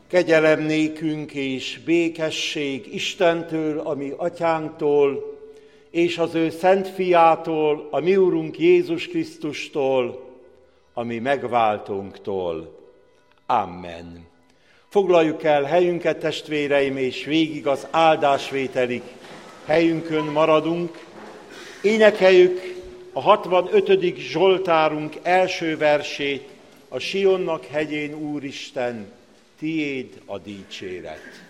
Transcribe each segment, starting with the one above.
Kegyelem nékünk és békesség Istentől, a mi atyánktól, és az ő szent fiától, a mi Urunk Jézus Krisztustól, a mi megváltónktól. Amen. Foglaljuk el helyünket, testvéreim, és végig az áldásvételig helyünkön maradunk. Énekeljük a 65. Zsoltárunk első versét, a Sionnak hegyén, Úristen, tiéd a dicséret.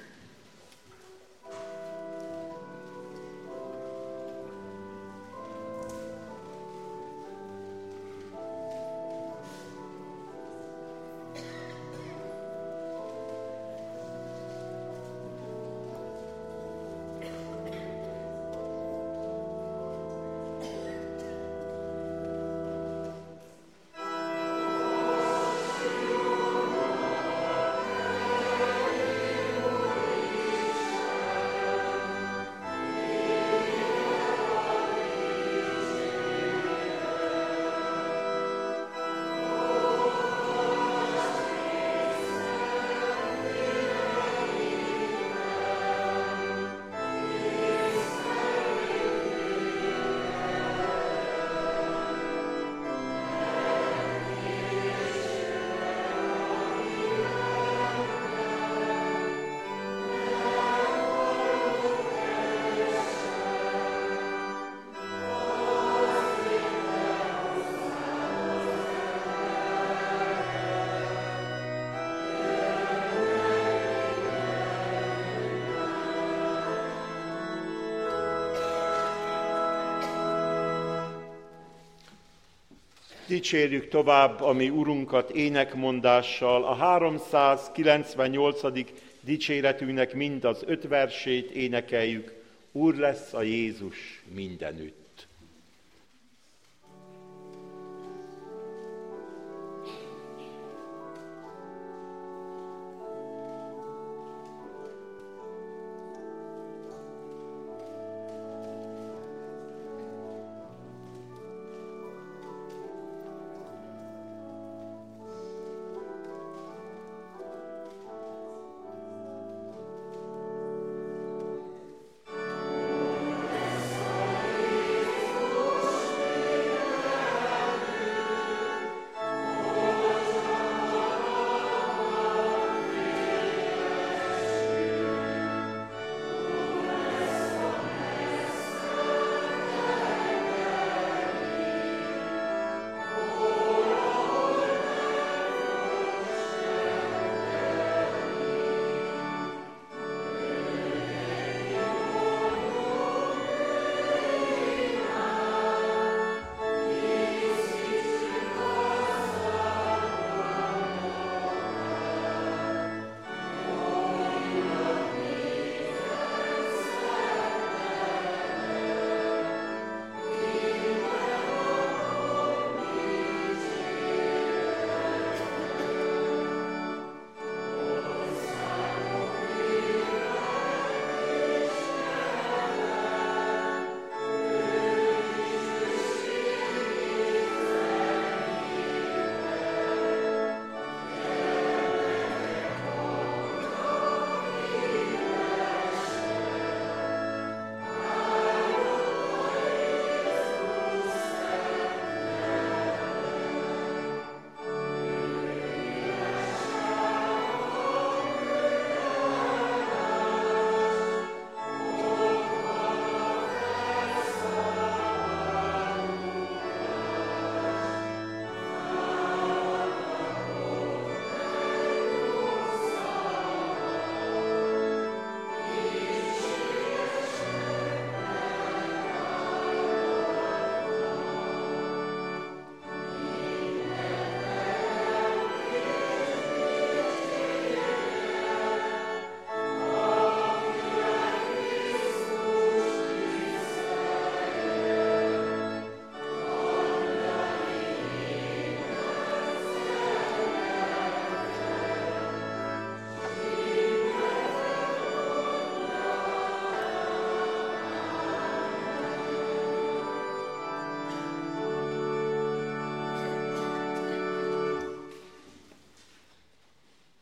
Dicsérjük tovább a mi Urunkat énekmondással, a 398. dicséretünknek mind az 5 versét énekeljük. Úr lesz a Jézus mindenütt.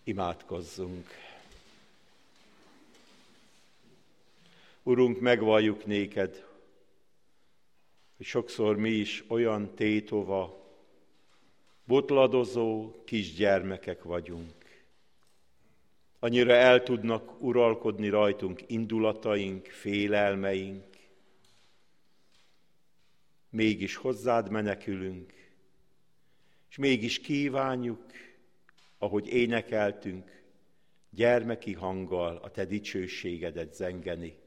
Imádkozzunk. Urunk, megvalljuk néked, hogy sokszor mi is olyan tétova, botladozó kisgyermekek vagyunk. Annyira el tudnak uralkodni rajtunk indulataink, félelmeink. Mégis hozzád menekülünk, és mégis kívánjuk, ahogy énekeltünk, gyermeki hanggal a te dicsőségedet zengeni.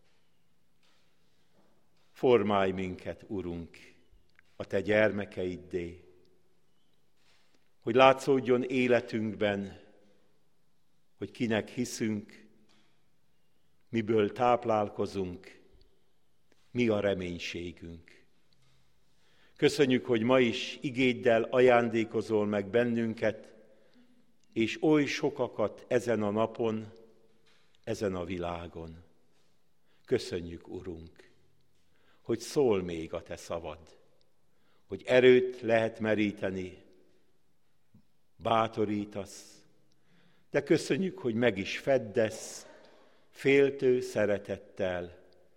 Formálj minket, Urunk, a te gyermekeiddé, hogy látszódjon életünkben, hogy kinek hiszünk, miből táplálkozunk, mi a reménységünk. Köszönjük, hogy ma is igéddel ajándékozol meg bennünket, és oly sokakat ezen a napon, ezen a világon. Köszönjük, Urunk, hogy szól még a te szavad, hogy erőt lehet meríteni, bátorítasz, de köszönjük, hogy meg is feddesz féltő szeretettel,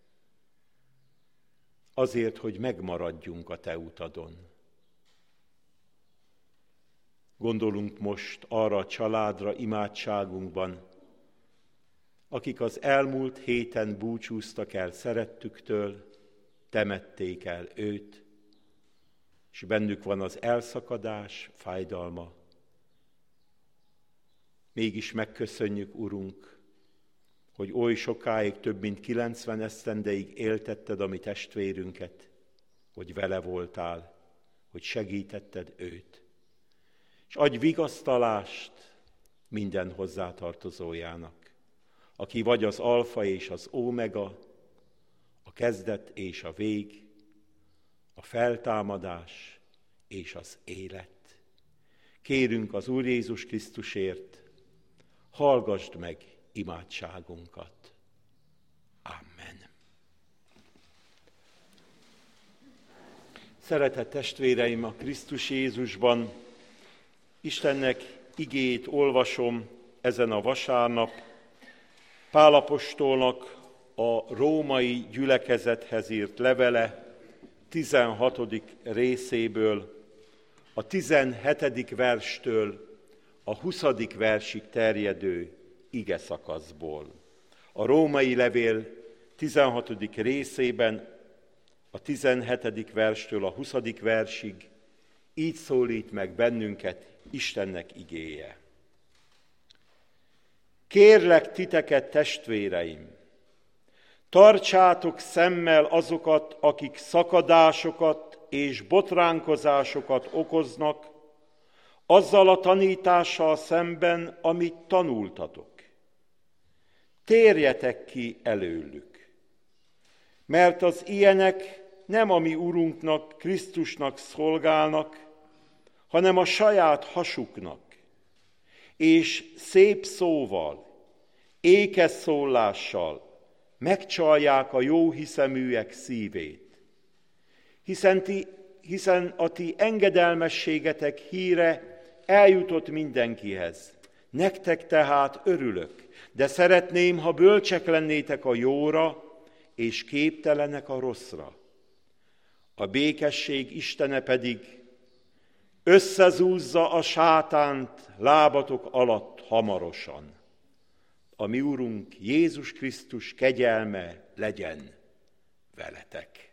azért, hogy megmaradjunk a te utadon. Gondolunk most arra a családra imádságunkban, akik az elmúlt héten búcsúztak el szerettüktől, temették el őt, és bennük van az elszakadás fájdalma. Mégis megköszönjük, Urunk, hogy oly sokáig, több mint 90 esztendeig éltetted a mi testvérünket, hogy vele voltál, hogy segítetted őt. És adj vigasztalást minden hozzátartozójának, aki vagy az alfa és az ómega, a kezdet és a vég, a feltámadás és az élet. Kérünk az Úr Jézus Krisztusért, hallgasd meg imádságunkat. Amen. Szeretett testvéreim a Krisztus Jézusban, Istennek igéjét olvasom ezen a vasárnap, Pál apostolnak a római gyülekezethez írt levele 16. részéből, a 17. verstől a 20. versig terjedő igeszakaszból. A római levél 16. részében a 17. verstől a 20. versig így szólít meg bennünket Istennek igéje. Kérlek titeket, testvéreim, tartsátok szemmel azokat, akik szakadásokat és botránkozásokat okoznak, azzal a tanítással szemben, amit tanultatok. Térjetek ki előlük, mert az ilyenek nem a mi Urunknak, Krisztusnak szolgálnak, hanem a saját hasuknak, és szép szóval, ékes szólással megcsalják a jóhiszeműek szívét. Hiszen a ti engedelmességetek híre eljutott mindenkihez. Nektek tehát örülök, de szeretném, ha bölcsek lennétek a jóra, és képtelenek a rosszra. A békesség Istene pedig összezúzza a sátánt lábatok alatt hamarosan. A mi Urunk Jézus Krisztus kegyelme legyen veletek.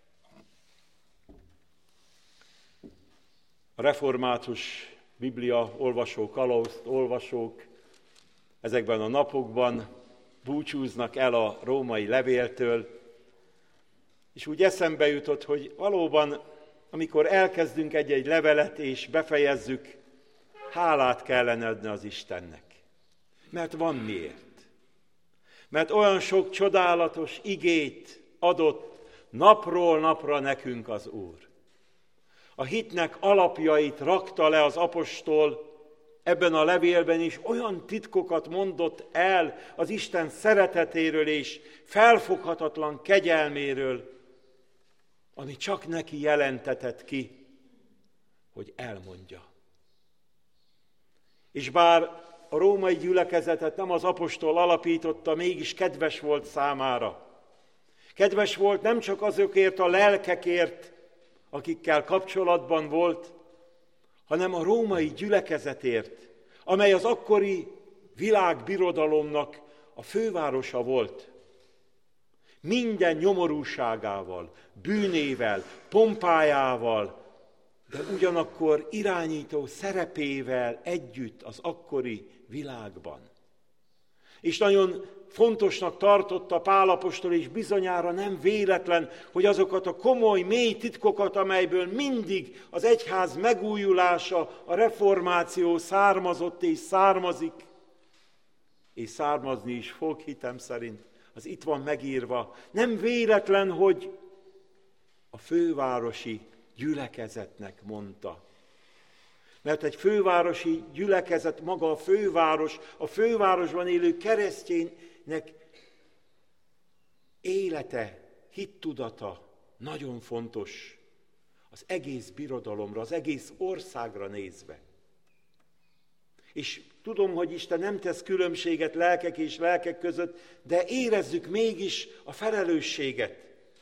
A református Biblia olvasók, kalauzt olvasók ezekben a napokban búcsúznak el a római levéltől, és úgy eszembe jutott, hogy valóban, amikor elkezdünk egy-egy levelet és befejezzük, hálát kellene adni az Istennek. Mert van miért. Mert olyan sok csodálatos igét adott napról napra nekünk az Úr. A hitnek alapjait rakta le az apostol ebben a levélben is, olyan titkokat mondott el az Isten szeretetéről és felfoghatatlan kegyelméről, ami csak neki jelentetett ki, hogy elmondja. És bár a római gyülekezetet nem az apostol alapította, mégis kedves volt számára. Kedves volt nem csak azokért a lelkekért, akikkel kapcsolatban volt, hanem a római gyülekezetért, amely az akkori világbirodalomnak a fővárosa volt. Minden nyomorúságával, bűnével, pompájával, de ugyanakkor irányító szerepével együtt az akkori világban. És nagyon fontosnak tartotta Pál apostol, és bizonyára nem véletlen, hogy azokat a komoly, mély titkokat, amelyből mindig az egyház megújulása, a reformáció származott és származik, és származni is fog, hitem szerint, az itt van megírva. Nem véletlen, hogy a fővárosi gyülekezetnek mondta. Mert egy fővárosi gyülekezet, maga a főváros, a fővárosban élő kereszténynek élete, hittudata nagyon fontos az egész birodalomra, az egész országra nézve. És tudom, hogy Isten nem tesz különbséget lelkek és lelkek között, de érezzük mégis a felelősséget.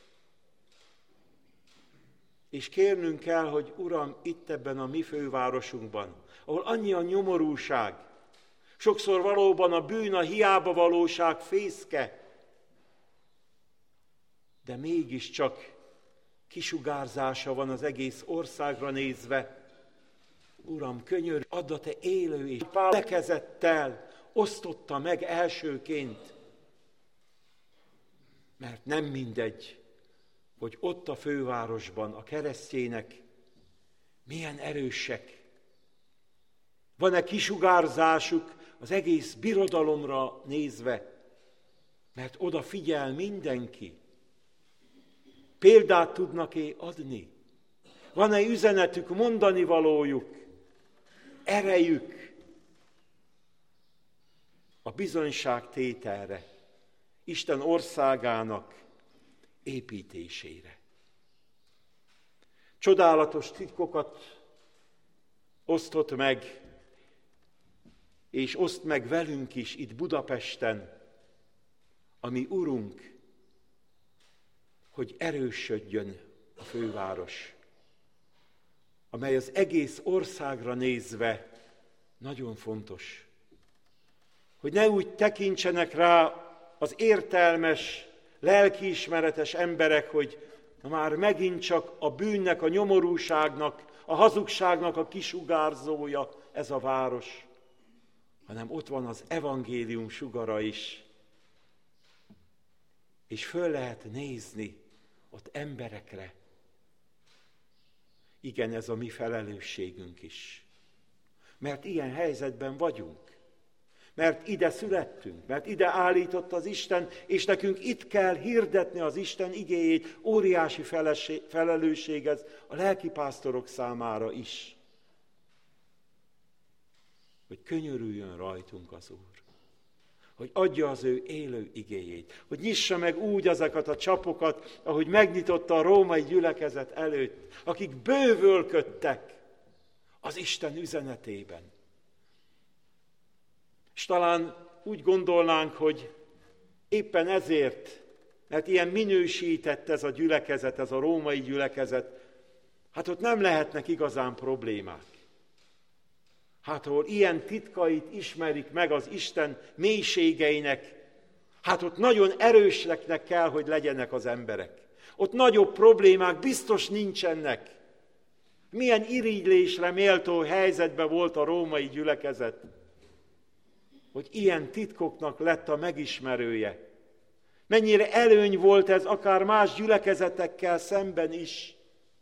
És kérnünk kell, hogy Uram, itt ebben a mi fővárosunkban, ahol annyi a nyomorúság, sokszor valóban a bűn, a hiába valóság fészke, de mégiscsak kisugárzása van az egész országra nézve. Uram, könyörű, add a te élő és gyülekezettel osztotta meg elsőként, mert nem mindegy, hogy ott a fővárosban a keresztjének milyen erősek. Van-e kisugárzásuk az egész birodalomra nézve, mert oda figyel mindenki. Példát tudnak-e adni? Van-e üzenetük, mondani valójuk, erejük a bizonyságtételre, Isten országának építésére? Csodálatos titkokat osztott meg, és oszt meg velünk is itt Budapesten, a mi Urunk, hogy erősödjön a főváros, amely az egész országra nézve nagyon fontos. Hogy ne úgy tekintsenek rá az értelmes, lelkiismeretes emberek, hogy na már megint csak a bűnnek, a nyomorúságnak, a hazugságnak a kisugárzója ez a város, hanem ott van az evangélium sugara is. És föl lehet nézni ott emberekre. Igen, ez a mi felelősségünk is. Mert ilyen helyzetben vagyunk. Mert ide születtünk, mert ide állított az Isten, és nekünk itt kell hirdetni az Isten igéjét. Óriási felelősség ez a lelkipásztorok számára is. Hogy könyörüljön rajtunk az Úr. Hogy adja az ő élő igéjét, hogy nyissa meg úgy azokat a csapokat, ahogy megnyitotta a római gyülekezet előtt, akik bővölködtek az Isten üzenetében. És talán úgy gondolnánk, hogy éppen ezért, mert ilyen minősített ez a gyülekezet, ez a római gyülekezet, hát ott nem lehetnek igazán problémák. Hát ahol ilyen titkait ismerik meg az Isten mélységeinek, hát ott nagyon erősnek kell, hogy legyenek az emberek. Ott nagyobb problémák biztos nincsenek. Milyen irigylésre méltó helyzetben volt a római gyülekezet, hogy ilyen titkoknak lett a megismerője. Mennyire előny volt ez akár más gyülekezetekkel szemben is.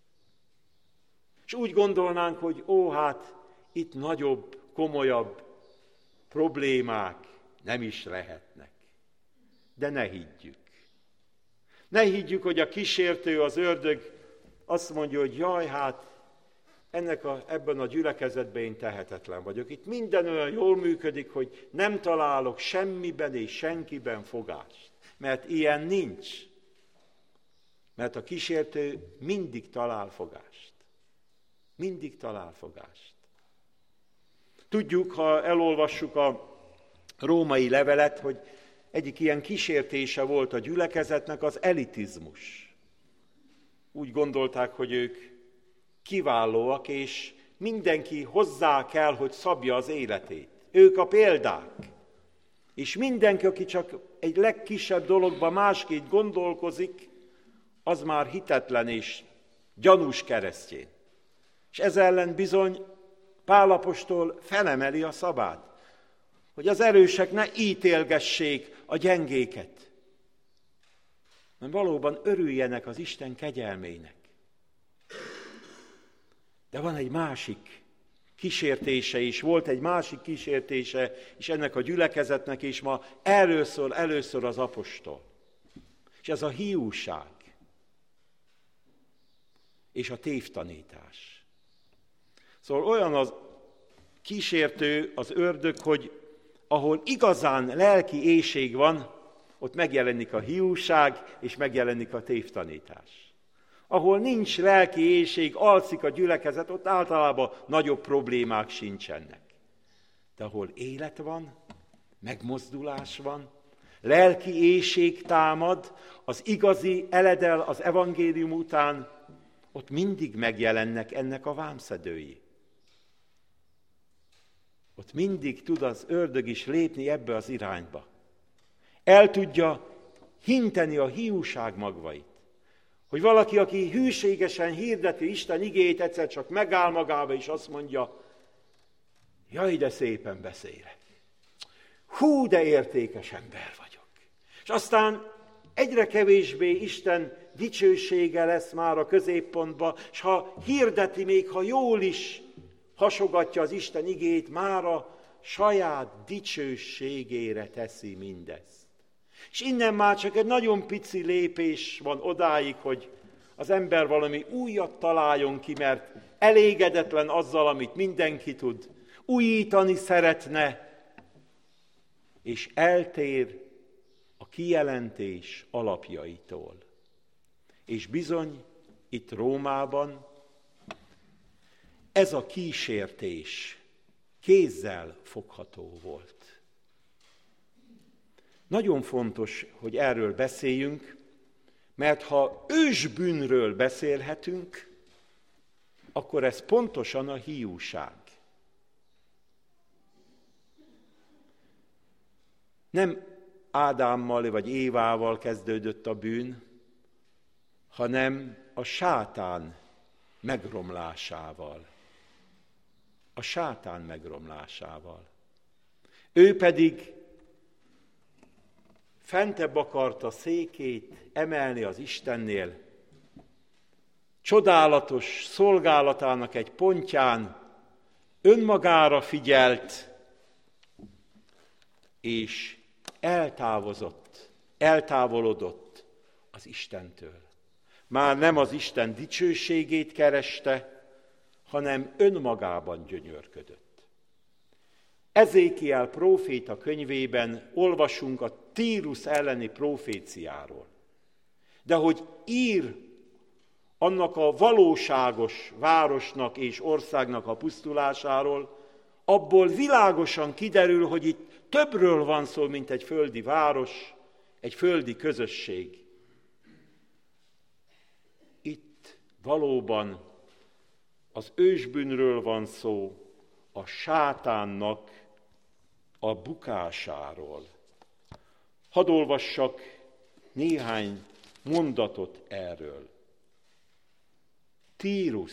És úgy gondolnánk, hogy hát itt nagyobb, komolyabb problémák nem is lehetnek. De ne higgyük. Ne higgyük, hogy a kísértő, az ördög azt mondja, hogy jaj, hát ebben a gyülekezetben én tehetetlen vagyok. Itt minden olyan jól működik, hogy nem találok semmiben és senkiben fogást. Mert ilyen nincs. Mert a kísértő mindig talál fogást. Mindig talál fogást. Tudjuk, ha elolvassuk a római levelet, hogy egyik ilyen kísértése volt a gyülekezetnek az elitizmus. Úgy gondolták, hogy ők kiválóak, és mindenki hozzá kell, hogy szabja az életét. Ők a példák. És mindenki, aki csak egy legkisebb dologban másképp gondolkozik, az már hitetlen és gyanús keresztény. És ez ellen bizony Pál apostol felemeli a szabát, hogy az erősek ne ítélgessék a gyengéket, hanem valóban örüljenek az Isten kegyelmének. De van egy másik kísértése is, volt egy másik kísértése is ennek a gyülekezetnek, és ma erről szól először az apostol. És ez a hiúság és a tévtanítás. Szóval olyan az kísértő, az ördög, hogy ahol igazán lelki éhség van, ott megjelenik a hiúság, és megjelenik a tévtanítás. Ahol nincs lelki éhség, alszik a gyülekezet, ott általában nagyobb problémák sincsenek. De ahol élet van, megmozdulás van, lelki éhség támad, az igazi eledel az evangélium után, ott mindig megjelennek ennek a vámszedői. Ott mindig tud az ördög is lépni ebbe az irányba. El tudja hinteni a hiúság magvait. Hogy valaki, aki hűségesen hirdeti Isten igéjét, egyszer csak megáll magába, és azt mondja, jaj, de szépen beszélek. Hú, de értékes ember vagyok. És aztán egyre kevésbé Isten dicsősége lesz már a középpontban, és ha hirdeti, még ha jól is hasogatja az Isten igéjét, már a saját dicsőségére teszi mindezt. És innen már csak egy nagyon pici lépés van odáig, hogy az ember valami újat találjon ki, mert elégedetlen azzal, amit mindenki tud, újítani szeretne, és eltér a kijelentés alapjaitól. És bizony, itt Rómában ez a kísértés kézzel fogható volt. Nagyon fontos, hogy erről beszéljünk, mert ha ősbűnről beszélhetünk, akkor ez pontosan a hiúság. Nem Ádámmal vagy Évával kezdődött a bűn, hanem a sátán megromlásával. A sátán megromlásával. Ő pedig fentebb akarta székét emelni az Istennél, csodálatos szolgálatának egy pontján önmagára figyelt, és eltávolodott az Istentől. Már nem az Isten dicsőségét kereste, hanem önmagában gyönyörködött. Ezékiel próféta könyvében olvasunk a Tírus elleni proféciáról. De hogy ír annak a valóságos városnak és országnak a pusztulásáról, abból világosan kiderül, hogy itt többről van szó, mint egy földi város, egy földi közösség. Itt valóban az ősbűnről van szó, a sátánnak a bukásáról. Hadd olvassak néhány mondatot erről. Tírus,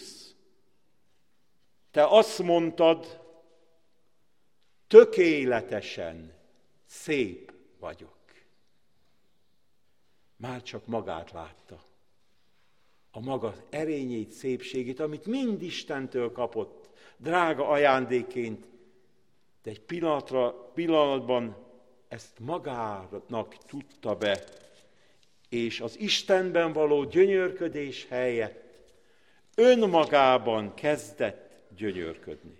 te azt mondtad, tökéletesen szép vagyok. Már csak magát látta. A maga erényét, szépségét, amit mind Istentől kapott, drága ajándékként, de egy pillanatban ezt magának tudta be, és az Istenben való gyönyörködés helyett önmagában kezdett gyönyörködni.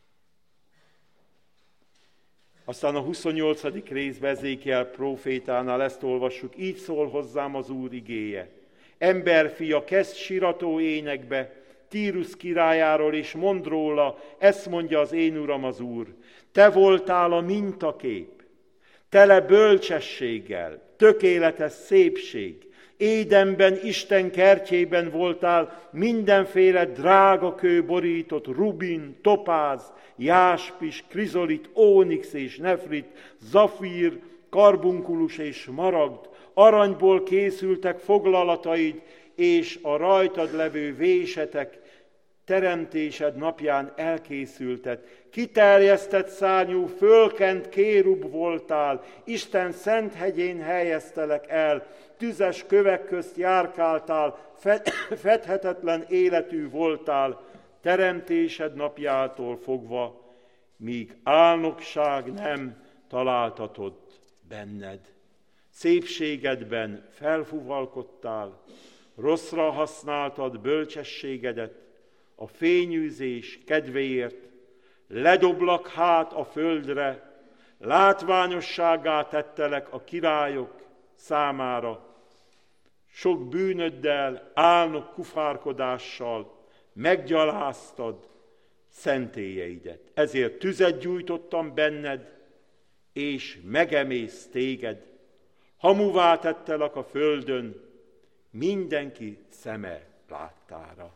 Aztán a 28. részben Ezékiel prófétánál ezt olvassuk, így szól hozzám az Úr igéje. Emberfia, kezd sirató énekbe, Tírus királyáról, és mond róla, ezt mondja az én Uram az Úr, te voltál a mintakép, tele bölcsességgel, tökéletes szépség, Édenben, Isten kertjében voltál mindenféle drága kő borított, rubin, topáz, jáspis, krizolit, ónix és nefrit, zafír, karbunkulus és maragd, aranyból készültek foglalataid, és a rajtad levő vésetek teremtésed napján elkészültet. Kiterjesztett szárnyú, fölkent kérub voltál, Isten szent hegyén helyeztelek el, tüzes kövek közt járkáltál, fedhetetlen életű voltál, teremtésed napjától fogva, míg álnokság nem találtatott benned. Szépségedben felfuvalkodtál, rosszra használtad bölcsességedet, a fényűzés kedvéért, ledoblak hát a földre, látványosságá tettelek a királyok számára, sok bűnöddel, álnok kufárkodással meggyaláztad szentélyeidet. Ezért tüzet gyújtottam benned, és megemész téged. Hamuvá tettelek a földön, mindenki szeme láttára.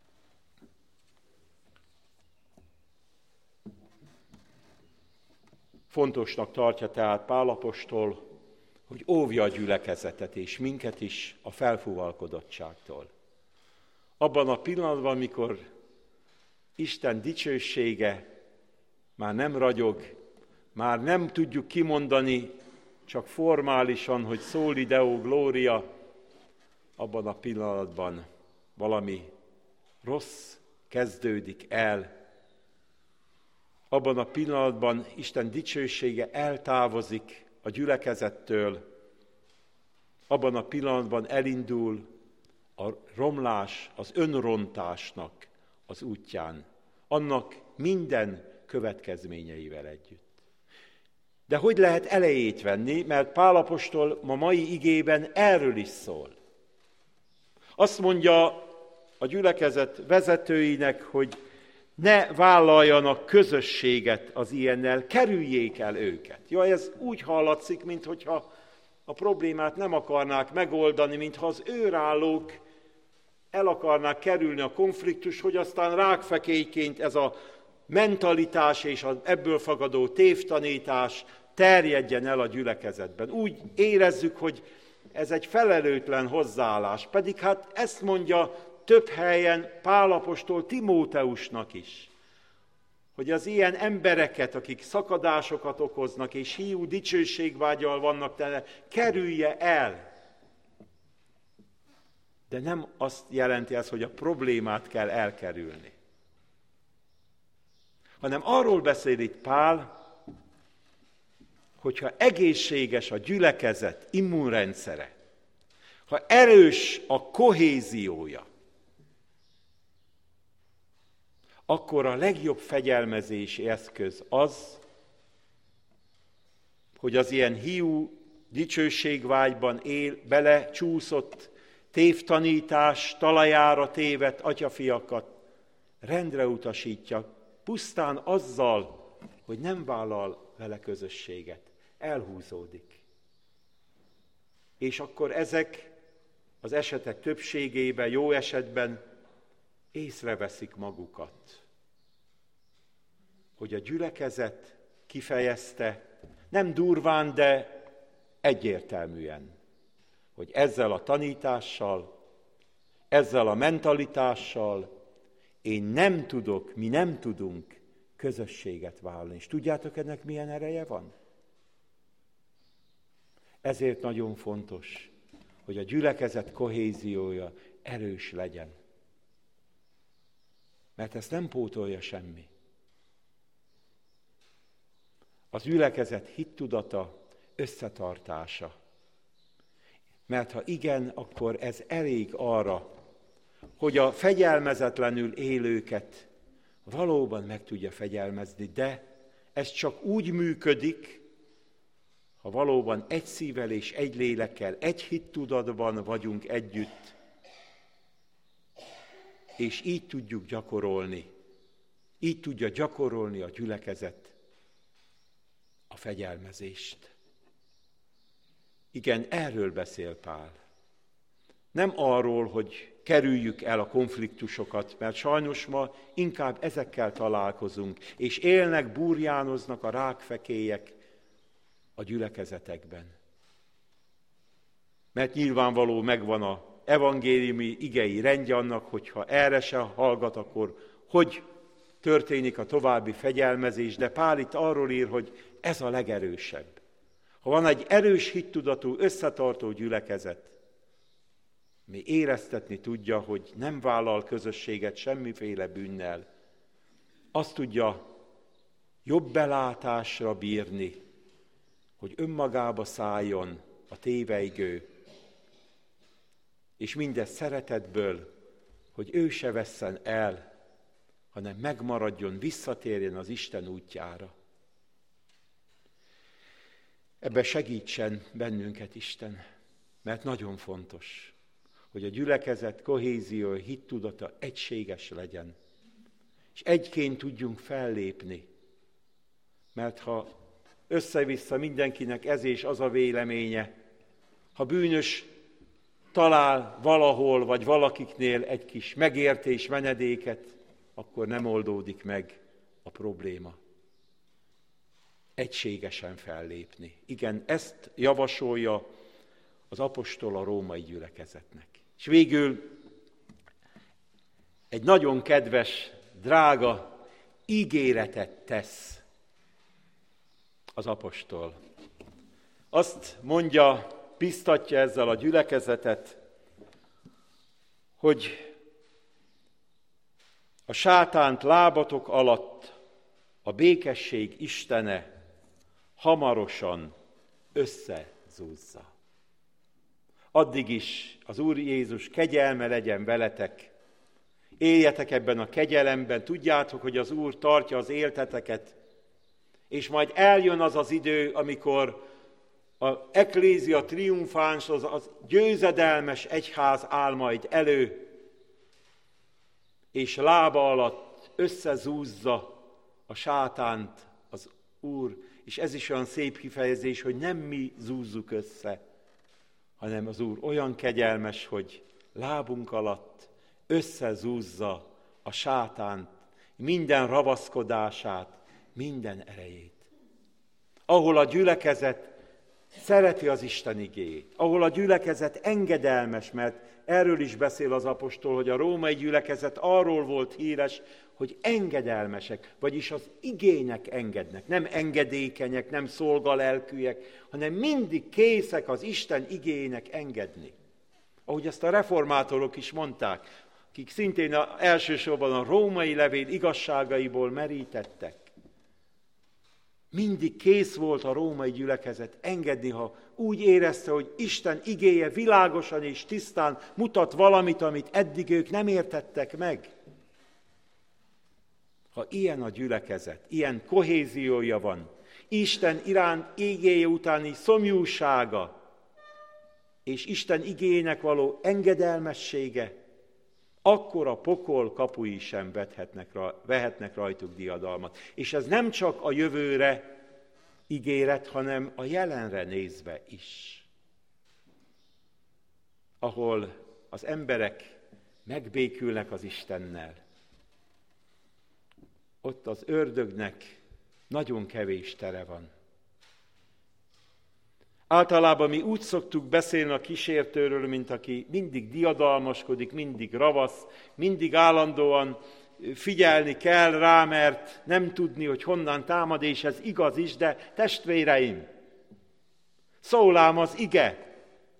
Fontosnak tartja tehát Pál apostol, hogy óvja a gyülekezetet és minket is a felfúvalkodottságtól. Abban a pillanatban, amikor Isten dicsősége már nem ragyog, már nem tudjuk kimondani csak formálisan, hogy Soli Deo Gloria, abban a pillanatban valami rossz kezdődik el. Abban a pillanatban Isten dicsősége eltávozik a gyülekezettől, abban a pillanatban elindul a romlás, az önrontásnak az útján, annak minden következményeivel együtt. De hogy lehet elejét venni, mert Pál apostol ma mai igében erről is szól. Azt mondja a gyülekezet vezetőinek, hogy ne vállaljanak közösséget az ilyennel, kerüljék el őket. Jaj, ez úgy hallatszik, mintha a problémát nem akarnák megoldani, mintha az őrállók el akarnák kerülni a konfliktus, hogy aztán rákfekélyként ez a mentalitás és az ebből fakadó tévtanítás terjedjen el a gyülekezetben. Úgy érezzük, hogy ez egy felelőtlen hozzáállás, pedig hát ezt mondja több helyen Pál apostol Timóteusnak is, hogy az ilyen embereket, akik szakadásokat okoznak és hiú dicsőségvággyal vannak tele, kerülje el. De nem azt jelenti ez, hogy a problémát kell elkerülni, hanem arról beszél itt Pál, hogyha egészséges a gyülekezet immunrendszere, ha erős a kohéziója, akkor a legjobb fegyelmezési eszköz az, hogy az ilyen hiú dicsőségvágyban belecsúszott tévtanítás talajára tévedt atyafiakat rendre utasítja, pusztán azzal, hogy nem vállal vele közösséget, elhúzódik. És akkor ezek az esetek többségében, jó esetben észreveszik magukat, hogy a gyülekezet kifejezte, nem durván, de egyértelműen, hogy ezzel a tanítással, ezzel a mentalitással mi nem tudunk közösséget vállalni. És tudjátok, ennek milyen ereje van? Ezért nagyon fontos, hogy a gyülekezet kohéziója erős legyen. Mert ezt nem pótolja semmi. Az gyülekezet hittudata, összetartása. Mert ha igen, akkor ez elég arra, hogy a fegyelmezetlenül élőket valóban meg tudja fegyelmezni, de ez csak úgy működik, ha valóban egy szívvel és egy lélekkel, egy hittudatban vagyunk együtt, és így tudjuk gyakorolni. Így tudja gyakorolni a gyülekezet a fegyelmezést. Igen, erről beszél Pál. Nem arról, hogy kerüljük el a konfliktusokat, mert sajnos ma inkább ezekkel találkozunk, és élnek, burjánoznak a rákfekélyek a gyülekezetekben. Mert nyilvánvaló megvan az evangéliumi igei rendje annak, hogyha erre se hallgat, akkor hogy történik a további fegyelmezés, de Pál itt arról ír, hogy ez a legerősebb. Ha van egy erős hittudatú, összetartó gyülekezet, mi éreztetni tudja, hogy nem vállal közösséget semmiféle bűnnel, azt tudja jobb belátásra bírni, hogy önmagába szálljon a téveigő, és mindez szeretetből, hogy ő se vesszen el, hanem megmaradjon, visszatérjen az Isten útjára. Ebbe segítsen bennünket Isten, mert nagyon fontos, hogy a gyülekezet kohézió, hittudata egységes legyen, és egyként tudjunk fellépni, mert ha össze-vissza mindenkinek ez és az a véleménye, ha bűnös talál valahol vagy valakiknél egy kis megértés, menedéket, akkor nem oldódik meg a probléma. Egységesen fellépni. Igen, ezt javasolja az apostol a római gyülekezetnek. És végül egy nagyon kedves, drága ígéretet tesz az apostol. Azt mondja, biztatja ezzel a gyülekezetet, hogy a sátánt lábatok alatt a békesség Istene hamarosan összezúzza. Addig is az Úr Jézus kegyelme legyen veletek. Éljetek ebben a kegyelemben, tudjátok, hogy az Úr tartja az élteteket, és majd eljön az az idő, amikor az eklézia triumfáns, az győzedelmes egyház áll majd elő, és lába alatt összezúzza a sátánt az Úr, és ez is olyan szép kifejezés, hogy nem mi zúzzuk össze, hanem az Úr olyan kegyelmes, hogy lábunk alatt összezúzza a sátánt, minden ravaszkodását, minden erejét. Ahol a gyülekezet szereti az Isten igéjét, ahol a gyülekezet engedelmes, mert erről is beszél az apostol, hogy a római gyülekezet arról volt híres, hogy engedelmesek, vagyis az igének engednek, nem engedékenyek, nem szolgalelkűek, hanem mindig készek az Isten igének engedni. Ahogy ezt a reformátorok is mondták, akik szintén elsősorban a római levél igazságaiból merítettek. Mindig kész volt a római gyülekezet engedni, ha úgy érezte, hogy Isten igéje világosan és tisztán mutat valamit, amit eddig ők nem értettek meg. Ha ilyen a gyülekezet, ilyen kohéziója van, Isten iránt igéje utáni szomjúsága, és Isten igének való engedelmessége, akkor a pokol kapui sem vehetnek rajtuk diadalmat. És ez nem csak a jövőre ígéret, hanem a jelenre nézve is. Ahol az emberek megbékülnek az Istennel, ott az ördögnek nagyon kevés tere van. Általában mi úgy szoktuk beszélni a kísértőről, mint aki mindig diadalmaskodik, mindig ravasz, mindig állandóan figyelni kell rá, mert nem tudni, hogy honnan támad, és ez igaz is, de testvéreim, szól ám az ige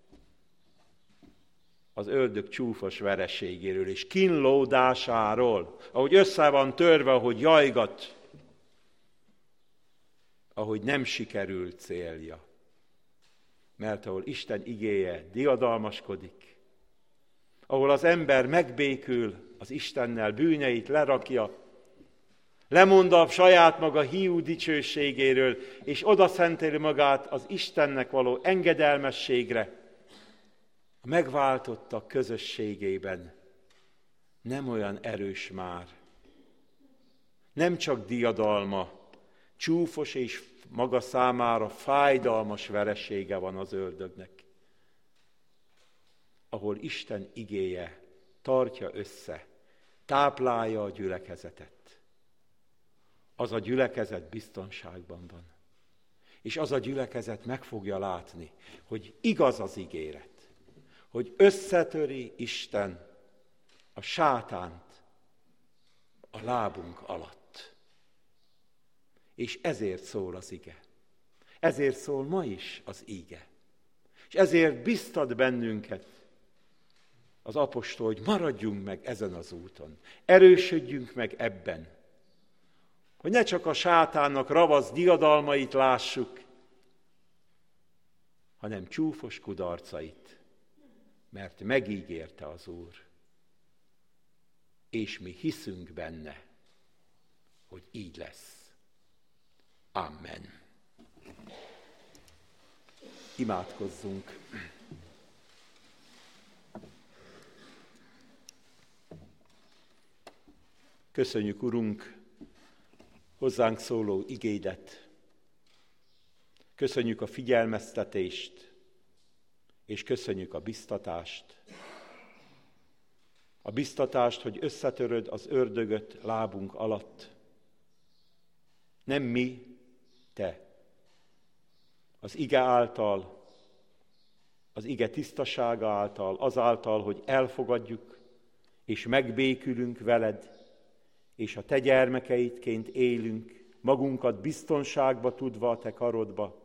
az ördög csúfos vereségéről és kínlódásáról, ahogy össze van törve, ahogy jajgat, ahogy nem sikerült célja. Mert ahol Isten igéje diadalmaskodik, ahol az ember megbékül az Istennel, bűneit lerakja, lemond a saját maga hiú dicsőségéről, és odaszenteli magát az Istennek való engedelmességre, a megváltottak közösségében nem olyan erős már. Nem csak diadalma, csúfos és maga számára fájdalmas veresége van az ördögnek, ahol Isten igéje tartja össze, táplálja a gyülekezetet. Az a gyülekezet biztonságban van. És az a gyülekezet meg fogja látni, hogy igaz az ígéret, hogy összetöri Isten a sátánt a lábunk alatt. És ezért szól az ige. Ezért szól ma is az íge. És ezért biztat bennünket az apostol, hogy maradjunk meg ezen az úton. Erősödjünk meg ebben. Hogy ne csak a sátánnak ravasz diadalmait lássuk, hanem csúfos kudarcait, mert megígérte az Úr. És mi hiszünk benne, hogy így lesz. Amen. Imádkozzunk. Köszönjük, Urunk, hozzánk szóló igédet. Köszönjük a figyelmeztetést, és köszönjük a biztatást. A biztatást, hogy összetöröd az ördögöt lábunk alatt. Nem mi, te. Az ige által, az ige tisztasága által, azáltal, hogy elfogadjuk, és megbékülünk veled, és a te gyermekeidként élünk, magunkat biztonságba tudva a te karodba.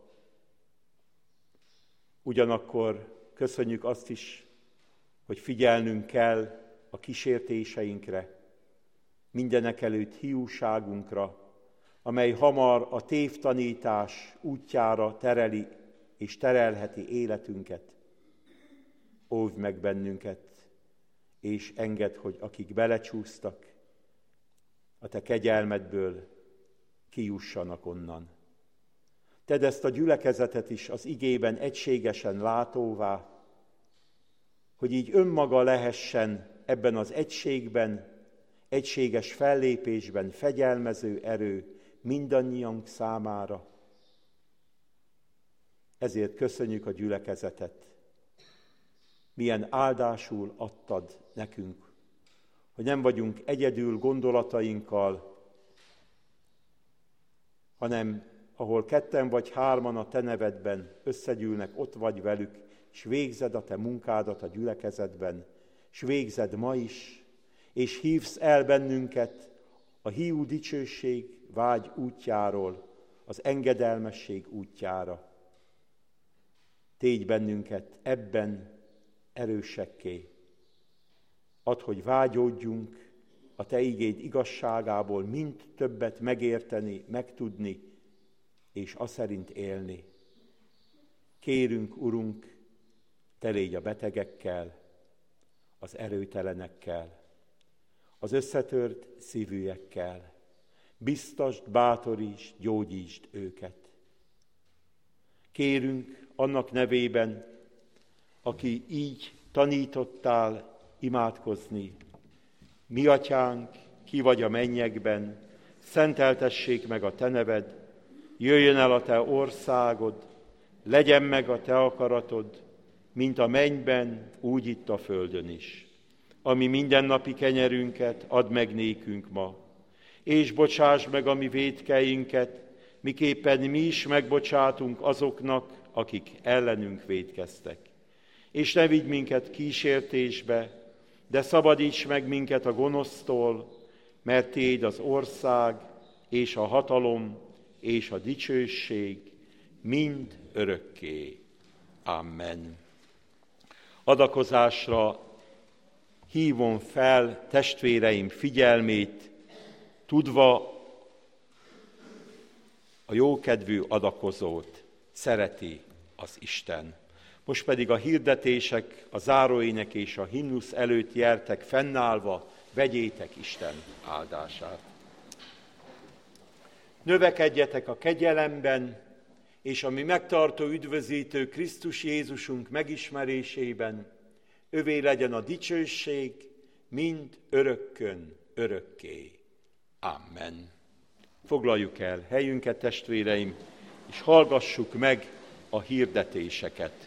Ugyanakkor köszönjük azt is, hogy figyelnünk kell a kísértéseinkre, mindenekelőtt hiúságunkra, amely hamar a tévtanítás útjára tereli és terelheti életünket. Óvj meg bennünket, és engedd, hogy akik belecsúsztak, a te kegyelmedből kijussanak onnan. Tedd ezt a gyülekezetet is az igében egységesen látóvá, hogy így önmaga lehessen ebben az egységben, egységes fellépésben fegyelmező erő mindannyiunk számára. Ezért köszönjük a gyülekezetet. Milyen áldásul adtad nekünk, hogy nem vagyunk egyedül gondolatainkkal, hanem ahol ketten vagy hárman a te nevedben összegyűlnek, ott vagy velük, és végzed a te munkádat a gyülekezetben, és végzed ma is, és hívsz el bennünket a hiú dicsőség vágy útjáról, az engedelmesség útjára. Tégy bennünket ebben erősekké. Add, hogy vágyódjunk a te igéd igazságából mind többet megérteni, megtudni, és aszerint élni. Kérünk, Urunk, te légy a betegekkel, az erőtelenekkel, az összetört szívűekkel. Biztasd, bátorítsd, gyógyítsd őket. Kérünk annak nevében, aki így tanítottál imádkozni. Mi atyánk, ki vagy a mennyekben, szenteltessék meg a te neved, jöjjön el a te országod, legyen meg a te akaratod, mint a mennyben, úgy itt a földön is. Ami mindennapi kenyerünket add meg nékünk ma, és bocsáss meg a mi vétkeinket, miképpen mi is megbocsátunk azoknak, akik ellenünk vétkeztek. És ne vigy minket kísértésbe, de szabadíts meg minket a gonosztól, mert tiéd az ország, és a hatalom, és a dicsőség mind örökké. Amen. Adakozásra hívom fel testvéreim figyelmét, tudva a jókedvű adakozót szereti az Isten. Most pedig a hirdetések, a záróének és a himnusz előtt jertek fennállva, vegyétek Isten áldását. Növekedjetek a kegyelemben, és a mi megtartó üdvözítő Krisztus Jézusunk megismerésében, övé legyen a dicsőség mind örökkön örökké. Amen. Foglaljuk el helyünket, testvéreim, és hallgassuk meg a hirdetéseket.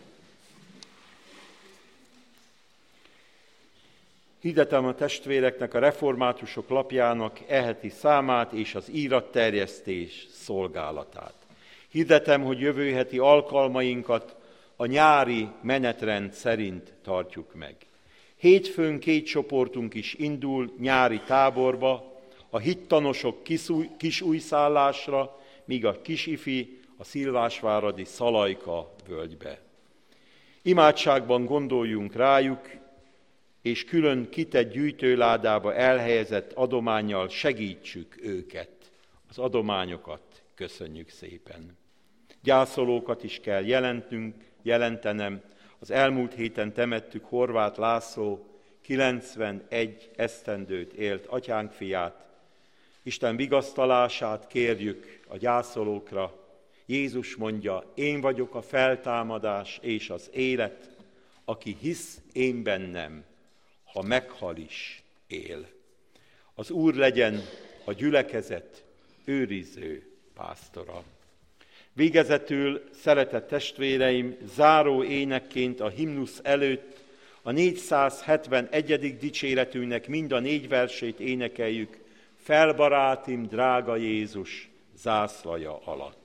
Hirdetem a testvéreknek a Reformátusok lapjának heti számát és az íratterjesztés szolgálatát. Hirdetem, hogy jövő heti alkalmainkat a nyári menetrend szerint tartjuk meg. Hétfőn 2 csoportunk is indul nyári táborba, a hittanosok kisújszállásra, míg a kisifi a Szilvásváradi Szalajka völgybe. Imádságban gondoljunk rájuk, és külön kitett gyűjtőládába elhelyezett adománnyal segítsük őket. Az adományokat köszönjük szépen. Gyászolókat is kell jelentenem. Az elmúlt héten temettük Horváth László, 91 esztendőt élt atyánk fiát. Isten vigasztalását kérjük a gyászolókra. Jézus mondja, én vagyok a feltámadás és az élet, aki hisz én bennem, ha meghal is, él. Az Úr legyen a gyülekezet őriző pásztora. Végezetül, szeretett testvéreim, záró énekként a himnusz előtt a 471. dicséretünknek mind a 4 versét énekeljük, Felbarátim, drága Jézus, zászlaja alatt.